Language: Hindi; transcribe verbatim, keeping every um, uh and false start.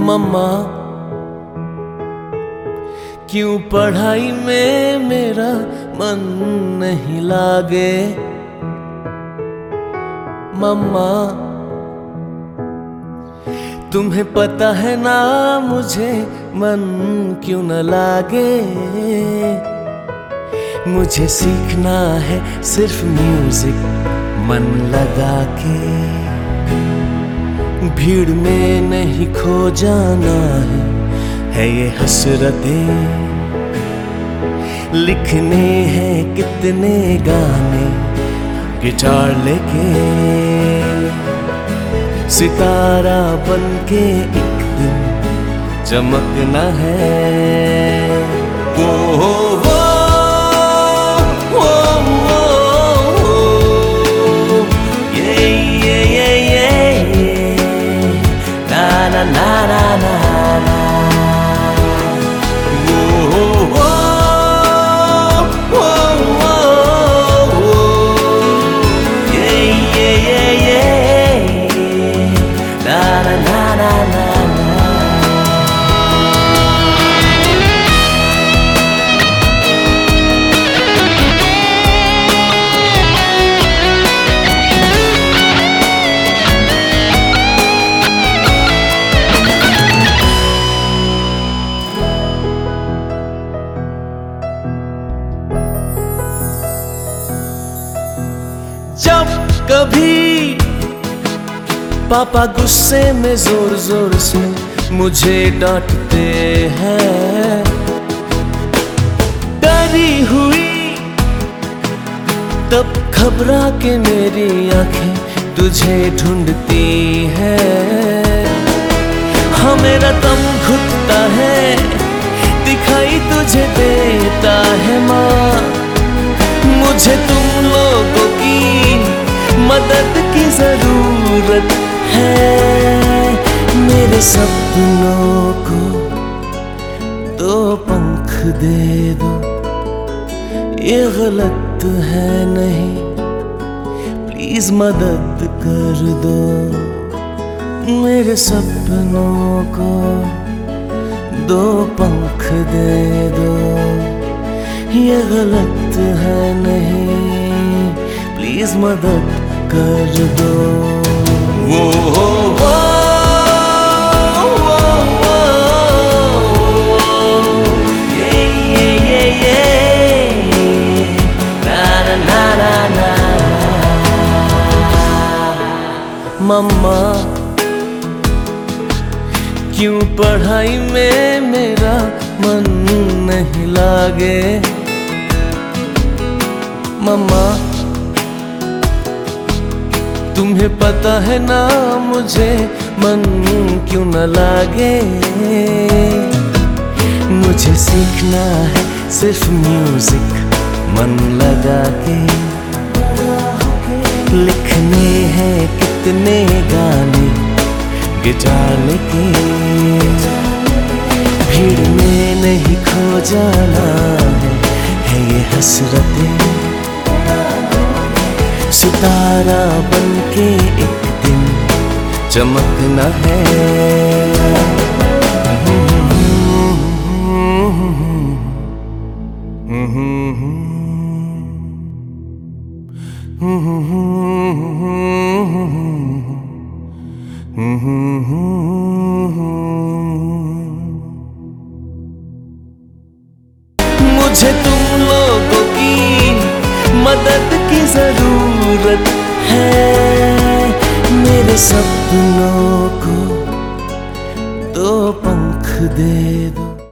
मम्मा क्यों पढ़ाई में मेरा मन नहीं लागे। मम्मा तुम्हें पता है ना मुझे मन क्यों न लागे। मुझे सीखना है सिर्फ म्यूजिक मन लगा के। भीड़ में नहीं खो जाना है, है ये हसरतें। लिखने हैं कितने गाने गिटार लेके। सितारा बनके एक दिन चमकना है। वो हो वो na na na na na whoa whoa whoa whoa yeah yeah yeah yeah na na na na na जब कभी पापा गुस्से में जोर जोर से मुझे डांटते हैं। डरी हुई तब घबरा के मेरी आंखें तुझे ढूंढती हैं। हाँ मेरा दम घुटता है, दिखाई तुझे देता है माँ। मुझे तुम लोगों की मदद की जरूरत है। मेरे सपनों को दो पंख दे दो, ये गलत है नहीं, प्लीज मदद कर दो। मेरे सपनों को दो पंख दे दो, ये गलत है नहीं, प्लीज मदद कर दो। वो हो वो ये ये ये ये ना ना ना ना। मम्मा क्यों पढ़ाई में मेरा मन नहीं लागे। मम्मा तुम्हें पता है ना मुझे मन क्यों न लागे। मुझे सीखना है सिर्फ म्यूजिक मन लगा के। लिखने हैं कितने गाने गिटार लेके। भीड़ में नहीं खो जाना है, है ये हसरतें। सितारा बनके एक दिन चमकना है। मुझे तुम लोगों की मदद की जरूरत है। मेरे सपनों को दो पंख दे दो।